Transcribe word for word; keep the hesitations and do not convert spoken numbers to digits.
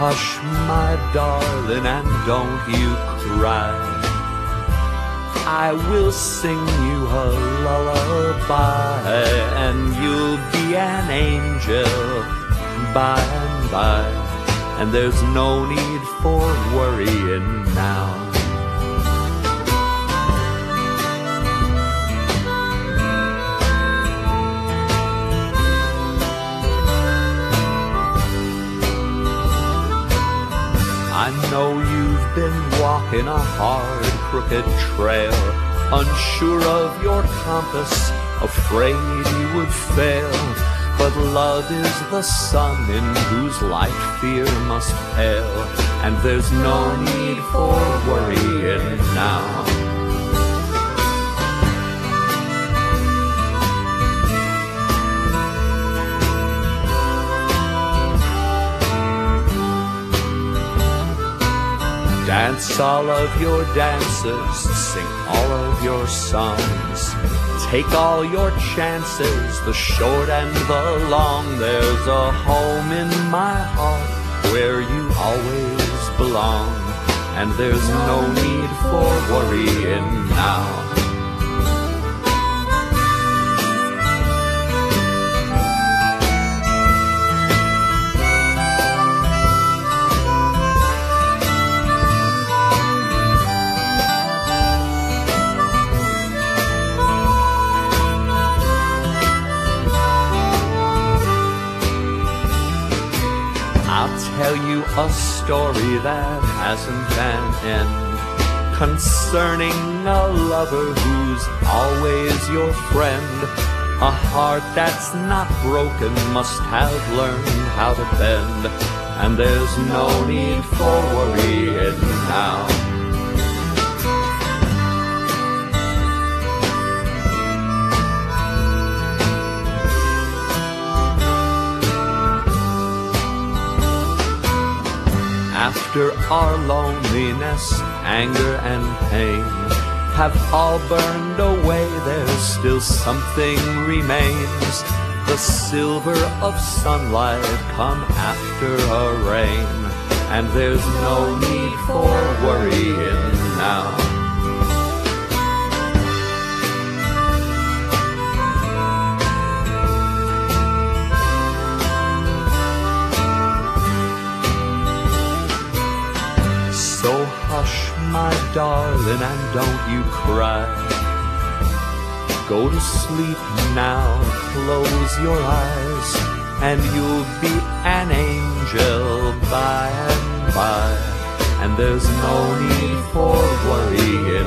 hush, my darling, and don't you cry. I will sing you a lullaby, and you'll be an angel by and by, and there's no need for worrying now. I know you've been walking a hard, crooked trail, unsure of your compass, afraid you would fail. But love is the sun in whose light fear must pale, and there's no need for worrying now. Dance all of your dances, sing all of your songs, take all your chances, the short and the long. There's a home in my heart where you always belong, and there's no need for worrying now. I'll tell you a story that hasn't an end, concerning a lover who's always your friend. A heart that's not broken must have learned how to bend, and there's no need for worrying now. After our loneliness, anger and pain have all burned away, there's still something remains. The silver of sunlight come after a rain, and there's no need for worrying now. So hush, my darling, and don't you cry. Go to sleep now, close your eyes, and you'll be an angel by and by, and there's no need for worrying.